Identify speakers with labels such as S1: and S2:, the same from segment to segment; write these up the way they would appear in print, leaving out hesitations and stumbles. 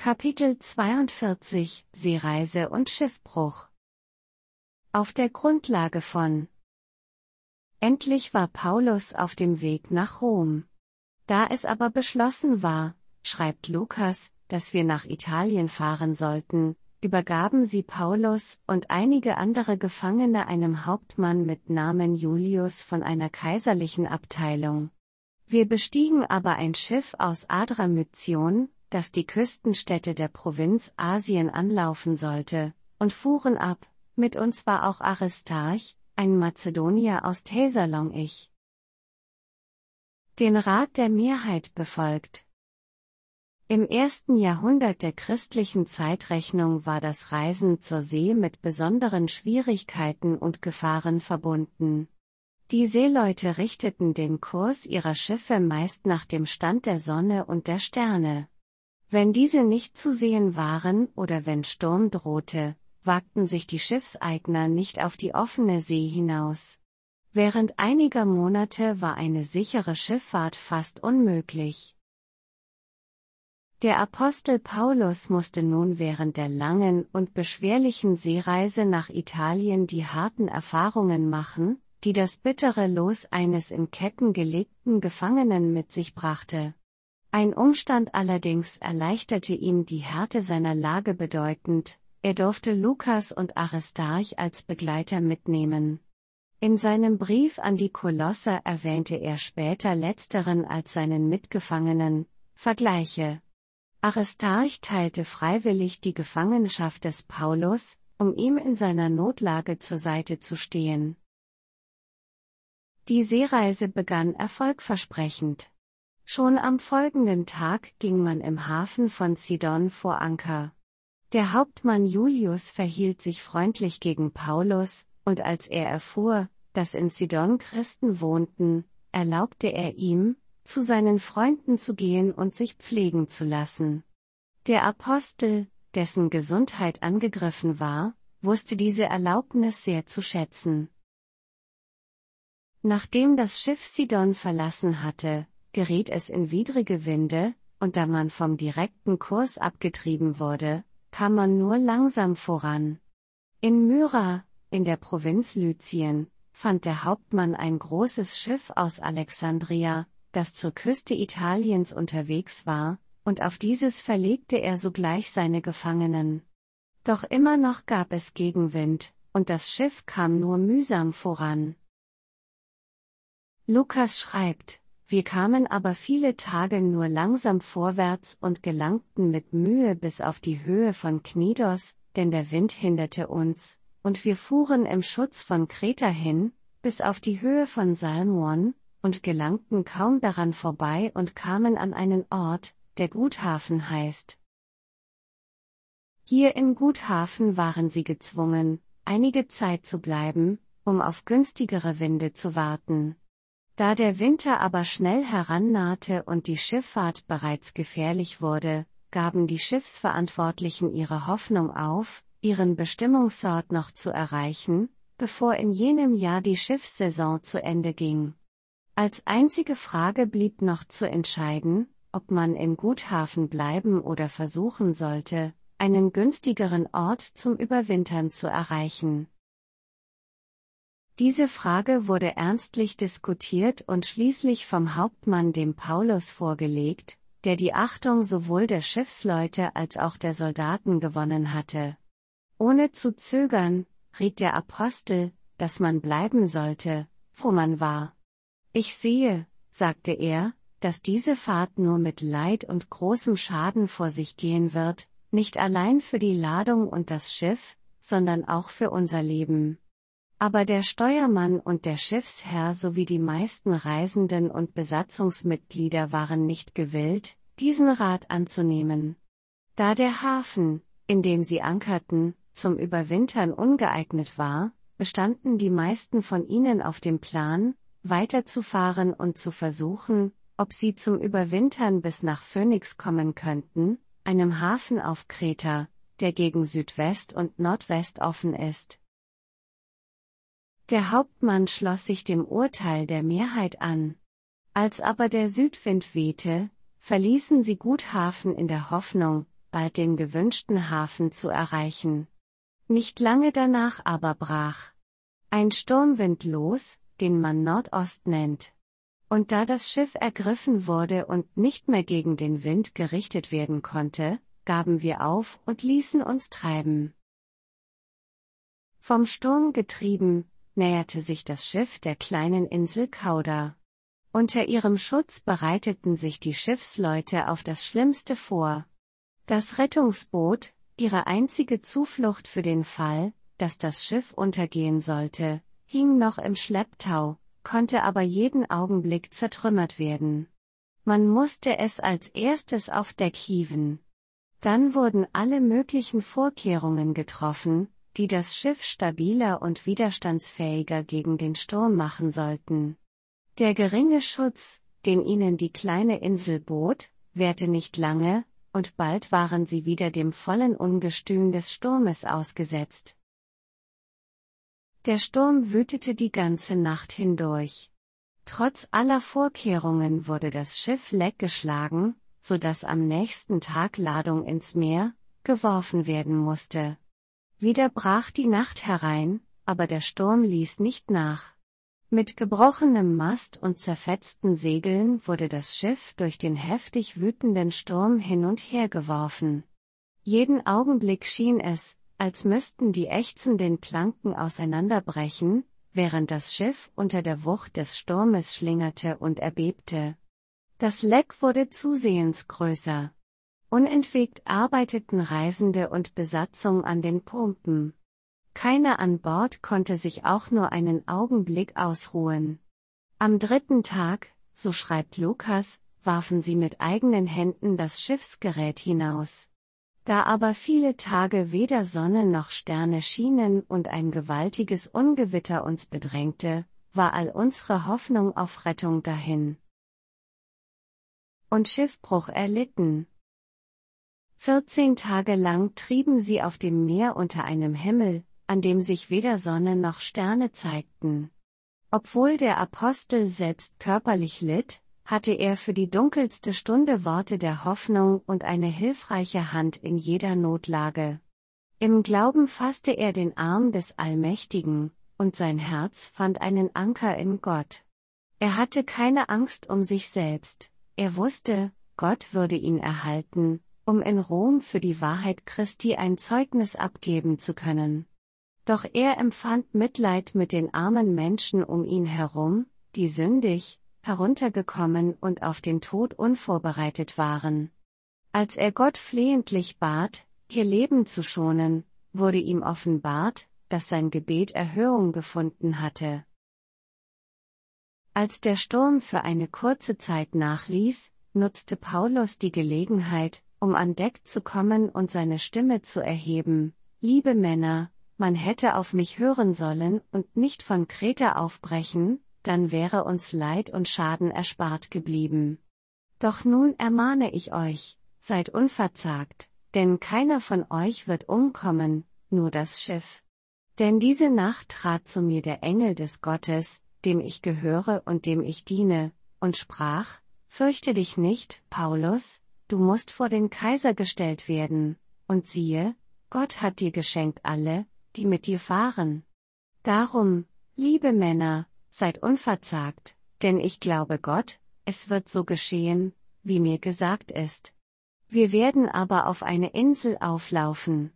S1: Kapitel 42 Seereise und Schiffbruch. Auf der Grundlage von Endlich war Paulus auf dem Weg nach Rom. Da es aber beschlossen war, schreibt Lukas, dass wir nach Italien fahren sollten, übergaben sie Paulus und einige andere Gefangene einem Hauptmann mit Namen Julius von einer kaiserlichen Abteilung. Wir bestiegen aber ein Schiff aus Adramytion, das die Küstenstädte der Provinz Asien anlaufen sollte, und fuhren ab. Mit uns war auch Aristarch, ein Mazedonier aus Thessalonich. Den Rat der Mehrheit befolgt. Im 1. Jahrhundert der christlichen Zeitrechnung war das Reisen zur See mit besonderen Schwierigkeiten und Gefahren verbunden. Die Seeleute richteten den Kurs ihrer Schiffe meist nach dem Stand der Sonne und der Sterne. Wenn diese nicht zu sehen waren oder wenn Sturm drohte, wagten sich die Schiffseigner nicht auf die offene See hinaus. Während einiger Monate war eine sichere Schifffahrt fast unmöglich. Der Apostel Paulus musste nun während der langen und beschwerlichen Seereise nach Italien die harten Erfahrungen machen, die das bittere Los eines in Ketten gelegten Gefangenen mit sich brachte. Ein Umstand allerdings erleichterte ihm die Härte seiner Lage bedeutend: er durfte Lukas und Aristarch als Begleiter mitnehmen. In seinem Brief an die Kolosser erwähnte er später letzteren als seinen Mitgefangenen. Vergleiche: Aristarch teilte freiwillig die Gefangenschaft des Paulus, um ihm in seiner Notlage zur Seite zu stehen. Die Seereise begann erfolgversprechend. Schon am folgenden Tag ging man im Hafen von Sidon vor Anker. Der Hauptmann Julius verhielt sich freundlich gegen Paulus, und als er erfuhr, dass in Sidon Christen wohnten, erlaubte er ihm, zu seinen Freunden zu gehen und sich pflegen zu lassen. Der Apostel, dessen Gesundheit angegriffen war, wusste diese Erlaubnis sehr zu schätzen. Nachdem das Schiff Sidon verlassen hatte, geriet es in widrige Winde, und da man vom direkten Kurs abgetrieben wurde, kam man nur langsam voran. In Myra, in der Provinz Lycien, fand der Hauptmann ein großes Schiff aus Alexandria, das zur Küste Italiens unterwegs war, und auf dieses verlegte er sogleich seine Gefangenen. Doch immer noch gab es Gegenwind, und das Schiff kam nur mühsam voran. Lukas schreibt: Wir kamen aber viele Tage nur langsam vorwärts und gelangten mit Mühe bis auf die Höhe von Knidos, denn der Wind hinderte uns, und wir fuhren im Schutz von Kreta hin, bis auf die Höhe von Salmon, und gelangten kaum daran vorbei und kamen an einen Ort, der Guthafen heißt. Hier in Guthafen waren sie gezwungen, einige Zeit zu bleiben, um auf günstigere Winde zu warten. Da der Winter aber schnell herannahte und die Schifffahrt bereits gefährlich wurde, gaben die Schiffsverantwortlichen ihre Hoffnung auf, ihren Bestimmungsort noch zu erreichen, bevor in jenem Jahr die Schiffssaison zu Ende ging. Als einzige Frage blieb noch zu entscheiden, ob man in Guthafen bleiben oder versuchen sollte, einen günstigeren Ort zum Überwintern zu erreichen. Diese Frage wurde ernstlich diskutiert und schließlich vom Hauptmann dem Paulus vorgelegt, der die Achtung sowohl der Schiffsleute als auch der Soldaten gewonnen hatte. Ohne zu zögern, riet der Apostel, dass man bleiben sollte, wo man war. Ich sehe, sagte er, dass diese Fahrt nur mit Leid und großem Schaden vor sich gehen wird, nicht allein für die Ladung und das Schiff, sondern auch für unser Leben. Aber der Steuermann und der Schiffsherr sowie die meisten Reisenden und Besatzungsmitglieder waren nicht gewillt, diesen Rat anzunehmen. Da der Hafen, in dem sie ankerten, zum Überwintern ungeeignet war, bestanden die meisten von ihnen auf dem Plan, weiterzufahren und zu versuchen, ob sie zum Überwintern bis nach Phönix kommen könnten, einem Hafen auf Kreta, der gegen Südwest und Nordwest offen ist. Der Hauptmann schloss sich dem Urteil der Mehrheit an. Als aber der Südwind wehte, verließen sie Guthafen in der Hoffnung, bald den gewünschten Hafen zu erreichen. Nicht lange danach aber brach ein Sturmwind los, den man Nordost nennt. Und da das Schiff ergriffen wurde und nicht mehr gegen den Wind gerichtet werden konnte, gaben wir auf und ließen uns treiben. Vom Sturm getrieben, näherte sich das Schiff der kleinen Insel Cauda. Unter ihrem Schutz bereiteten sich die Schiffsleute auf das Schlimmste vor. Das Rettungsboot, ihre einzige Zuflucht für den Fall, dass das Schiff untergehen sollte, hing noch im Schlepptau, konnte aber jeden Augenblick zertrümmert werden. Man musste es als erstes auf Deck hieven. Dann wurden alle möglichen Vorkehrungen getroffen, die das Schiff stabiler und widerstandsfähiger gegen den Sturm machen sollten. Der geringe Schutz, den ihnen die kleine Insel bot, währte nicht lange, und bald waren sie wieder dem vollen Ungestüm des Sturmes ausgesetzt. Der Sturm wütete die ganze Nacht hindurch. Trotz aller Vorkehrungen wurde das Schiff leckgeschlagen, so dass am nächsten Tag Ladung ins Meer geworfen werden musste. Wieder brach die Nacht herein, aber der Sturm ließ nicht nach. Mit gebrochenem Mast und zerfetzten Segeln wurde das Schiff durch den heftig wütenden Sturm hin und her geworfen. Jeden Augenblick schien es, als müssten die ächzenden Planken auseinanderbrechen, während das Schiff unter der Wucht des Sturmes schlingerte und erbebte. Das Leck wurde zusehends größer. Unentwegt arbeiteten Reisende und Besatzung an den Pumpen. Keiner an Bord konnte sich auch nur einen Augenblick ausruhen. Am 3. Tag, so schreibt Lukas, warfen sie mit eigenen Händen das Schiffsgerät hinaus. Da aber viele Tage weder Sonne noch Sterne schienen und ein gewaltiges Ungewitter uns bedrängte, war all unsere Hoffnung auf Rettung dahin. Und Schiffbruch erlitten. 14 Tage lang trieben sie auf dem Meer unter einem Himmel, an dem sich weder Sonne noch Sterne zeigten. Obwohl der Apostel selbst körperlich litt, hatte er für die dunkelste Stunde Worte der Hoffnung und eine hilfreiche Hand in jeder Notlage. Im Glauben fasste er den Arm des Allmächtigen, und sein Herz fand einen Anker in Gott. Er hatte keine Angst um sich selbst, er wusste, Gott würde ihn erhalten, um in Rom für die Wahrheit Christi ein Zeugnis abgeben zu können. Doch er empfand Mitleid mit den armen Menschen um ihn herum, die sündig, heruntergekommen und auf den Tod unvorbereitet waren. Als er Gott flehentlich bat, ihr Leben zu schonen, wurde ihm offenbart, dass sein Gebet Erhörung gefunden hatte. Als der Sturm für eine kurze Zeit nachließ, nutzte Paulus die Gelegenheit, um an Deck zu kommen und seine Stimme zu erheben: Liebe Männer, man hätte auf mich hören sollen und nicht von Kreta aufbrechen, dann wäre uns Leid und Schaden erspart geblieben. Doch nun ermahne ich euch, seid unverzagt, denn keiner von euch wird umkommen, nur das Schiff. Denn diese Nacht trat zu mir der Engel des Gottes, dem ich gehöre und dem ich diene, und sprach: Fürchte dich nicht, Paulus, du musst vor den Kaiser gestellt werden, und siehe, Gott hat dir geschenkt alle, die mit dir fahren. Darum, liebe Männer, seid unverzagt, denn ich glaube Gott, es wird so geschehen, wie mir gesagt ist. Wir werden aber auf eine Insel auflaufen.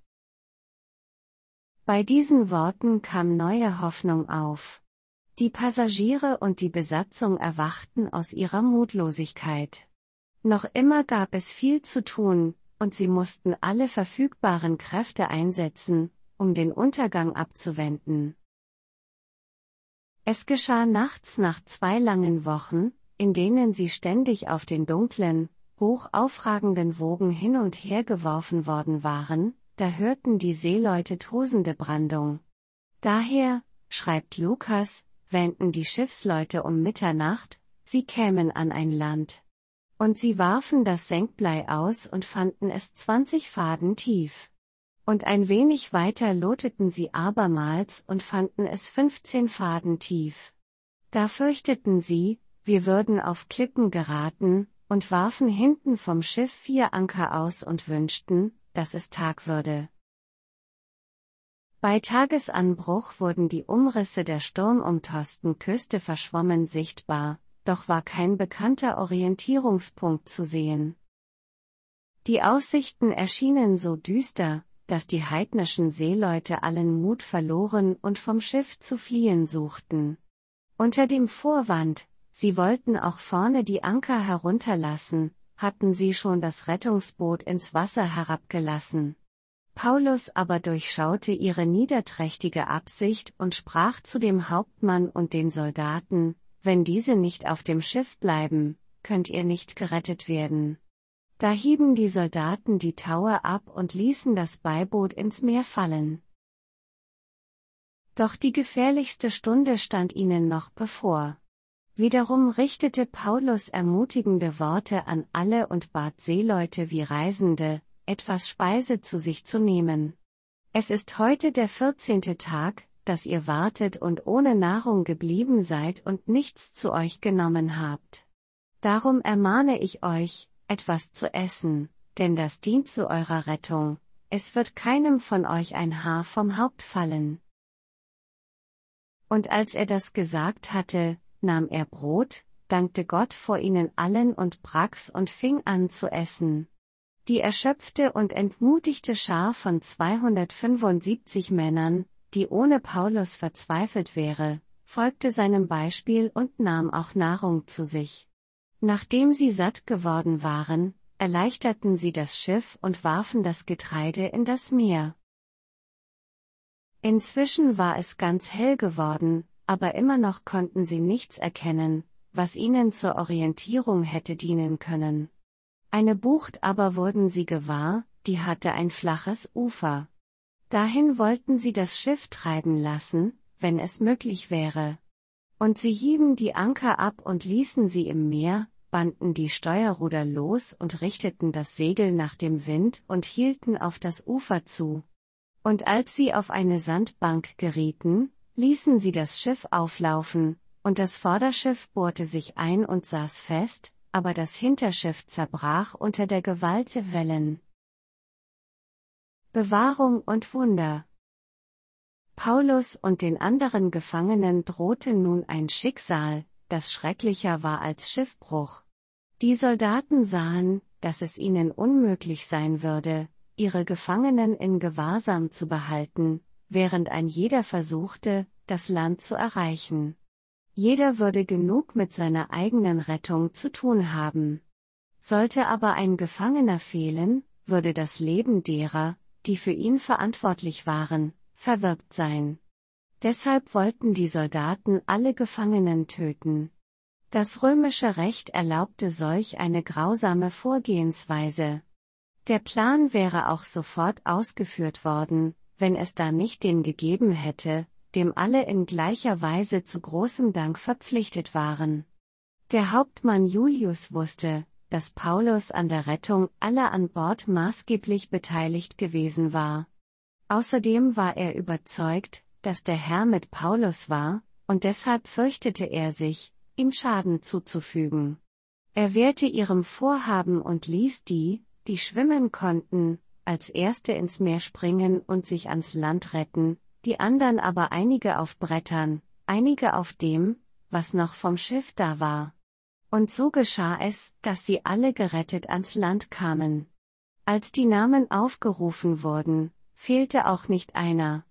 S1: Bei diesen Worten kam neue Hoffnung auf. Die Passagiere und die Besatzung erwachten aus ihrer Mutlosigkeit. Noch immer gab es viel zu tun, und sie mussten alle verfügbaren Kräfte einsetzen, um den Untergang abzuwenden. Es geschah nachts nach 2 langen Wochen, in denen sie ständig auf den dunklen, hoch aufragenden Wogen hin und her geworfen worden waren, da hörten die Seeleute tosende Brandung. Daher, schreibt Lukas, wähnten die Schiffsleute um Mitternacht, sie kämen an ein Land. Und sie warfen das Senkblei aus und fanden es 20 Faden tief. Und ein wenig weiter loteten sie abermals und fanden es 15 Faden tief. Da fürchteten sie, wir würden auf Klippen geraten, und warfen hinten vom Schiff 4 Anker aus und wünschten, dass es Tag würde. Bei Tagesanbruch wurden die Umrisse der sturmumtosten Küste verschwommen sichtbar, doch war kein bekannter Orientierungspunkt zu sehen. Die Aussichten erschienen so düster, dass die heidnischen Seeleute allen Mut verloren und vom Schiff zu fliehen suchten. Unter dem Vorwand, sie wollten auch vorne die Anker herunterlassen, hatten sie schon das Rettungsboot ins Wasser herabgelassen. Paulus aber durchschaute ihre niederträchtige Absicht und sprach zu dem Hauptmann und den Soldaten: Wenn diese nicht auf dem Schiff bleiben, könnt ihr nicht gerettet werden. Da hieben die Soldaten die Taue ab und ließen das Beiboot ins Meer fallen. Doch die gefährlichste Stunde stand ihnen noch bevor. Wiederum richtete Paulus ermutigende Worte an alle und bat Seeleute wie Reisende, etwas Speise zu sich zu nehmen. Es ist heute der 14. Tag, dass ihr wartet und ohne Nahrung geblieben seid und nichts zu euch genommen habt. Darum ermahne ich euch, etwas zu essen, denn das dient zu eurer Rettung, es wird keinem von euch ein Haar vom Haupt fallen. Und als er das gesagt hatte, nahm er Brot, dankte Gott vor ihnen allen und brach's und fing an zu essen. Die erschöpfte und entmutigte Schar von 275 Männern, die ohne Paulus verzweifelt wäre, folgte seinem Beispiel und nahm auch Nahrung zu sich. Nachdem sie satt geworden waren, erleichterten sie das Schiff und warfen das Getreide in das Meer. Inzwischen war es ganz hell geworden, aber immer noch konnten sie nichts erkennen, was ihnen zur Orientierung hätte dienen können. Eine Bucht aber wurden sie gewahr, die hatte ein flaches Ufer. Dahin wollten sie das Schiff treiben lassen, wenn es möglich wäre. Und sie hieben die Anker ab und ließen sie im Meer, banden die Steuerruder los und richteten das Segel nach dem Wind und hielten auf das Ufer zu. Und als sie auf eine Sandbank gerieten, ließen sie das Schiff auflaufen, und das Vorderschiff bohrte sich ein und saß fest, aber das Hinterschiff zerbrach unter der Gewalt der Wellen. Bewahrung und Wunder. Paulus und den anderen Gefangenen drohte nun ein Schicksal, das schrecklicher war als Schiffbruch. Die Soldaten sahen, dass es ihnen unmöglich sein würde, ihre Gefangenen in Gewahrsam zu behalten, während ein jeder versuchte, das Land zu erreichen. Jeder würde genug mit seiner eigenen Rettung zu tun haben. Sollte aber ein Gefangener fehlen, würde das Leben derer, die für ihn verantwortlich waren, verwirkt sein. Deshalb wollten die Soldaten alle Gefangenen töten. Das römische Recht erlaubte solch eine grausame Vorgehensweise. Der Plan wäre auch sofort ausgeführt worden, wenn es da nicht den gegeben hätte, dem alle in gleicher Weise zu großem Dank verpflichtet waren. Der Hauptmann Julius wusste, dass Paulus an der Rettung aller an Bord maßgeblich beteiligt gewesen war. Außerdem war er überzeugt, dass der Herr mit Paulus war, und deshalb fürchtete er sich, ihm Schaden zuzufügen. Er wehrte ihrem Vorhaben und ließ die schwimmen konnten, als Erste ins Meer springen und sich ans Land retten, die anderen aber einige auf Brettern, einige auf dem, was noch vom Schiff da war. Und so geschah es, dass sie alle gerettet ans Land kamen. Als die Namen aufgerufen wurden, fehlte auch nicht einer.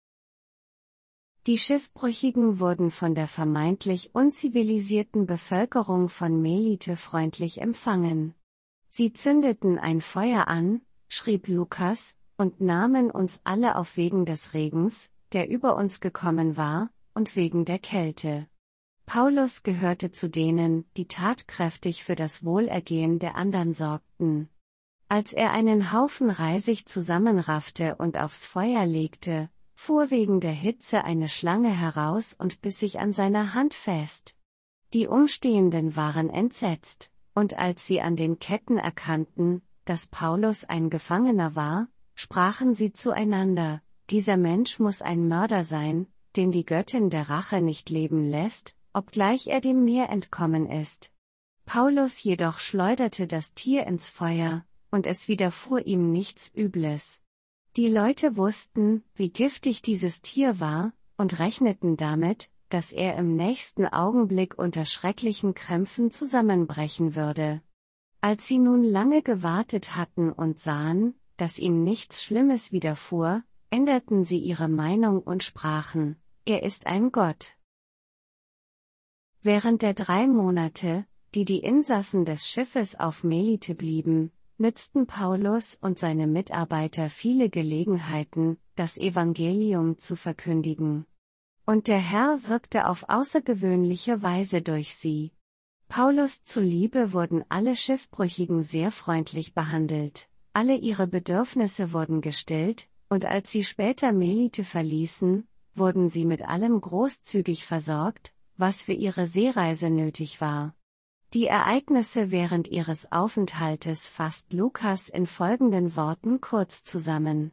S1: Die Schiffbrüchigen wurden von der vermeintlich unzivilisierten Bevölkerung von Melite freundlich empfangen. Sie zündeten ein Feuer an, schrieb Lukas, und nahmen uns alle auf wegen des Regens, der über uns gekommen war, und wegen der Kälte. Paulus gehörte zu denen, die tatkräftig für das Wohlergehen der anderen sorgten. Als er einen Haufen Reisig zusammenraffte und aufs Feuer legte, fuhr wegen der Hitze eine Schlange heraus und biss sich an seiner Hand fest. Die Umstehenden waren entsetzt, und als sie an den Ketten erkannten, dass Paulus ein Gefangener war, sprachen sie zueinander: Dieser Mensch muss ein Mörder sein, den die Göttin der Rache nicht leben lässt, obgleich er dem Meer entkommen ist. Paulus jedoch schleuderte das Tier ins Feuer, und es widerfuhr ihm nichts Übles. Die Leute wussten, wie giftig dieses Tier war, und rechneten damit, dass er im nächsten Augenblick unter schrecklichen Krämpfen zusammenbrechen würde. Als sie nun lange gewartet hatten und sahen, dass ihm nichts Schlimmes widerfuhr, änderten sie ihre Meinung und sprachen: Er ist ein Gott. Während der 3 Monate, die die Insassen des Schiffes auf Melite blieben, nützten Paulus und seine Mitarbeiter viele Gelegenheiten, das Evangelium zu verkündigen. Und der Herr wirkte auf außergewöhnliche Weise durch sie. Paulus zuliebe wurden alle Schiffbrüchigen sehr freundlich behandelt, alle ihre Bedürfnisse wurden gestillt, und als sie später Melite verließen, wurden sie mit allem großzügig versorgt, was für ihre Seereise nötig war. Die Ereignisse während ihres Aufenthaltes fasst Lukas in folgenden Worten kurz zusammen.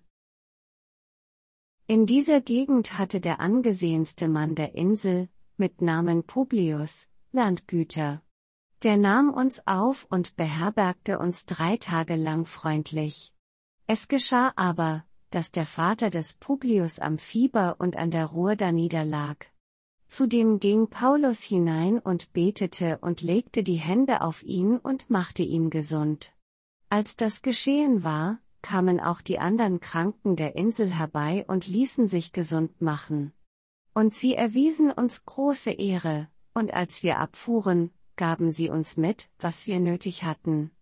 S1: In dieser Gegend hatte der angesehenste Mann der Insel, mit Namen Publius, Landgüter. Der nahm uns auf und beherbergte uns 3 Tage lang freundlich. Es geschah aber, dass der Vater des Publius am Fieber und an der Ruhr daniederlag. Zudem ging Paulus hinein und betete und legte die Hände auf ihn und machte ihn gesund. Als das geschehen war, kamen auch die anderen Kranken der Insel herbei und ließen sich gesund machen. Und sie erwiesen uns große Ehre, und als wir abfuhren, gaben sie uns mit, was wir nötig hatten.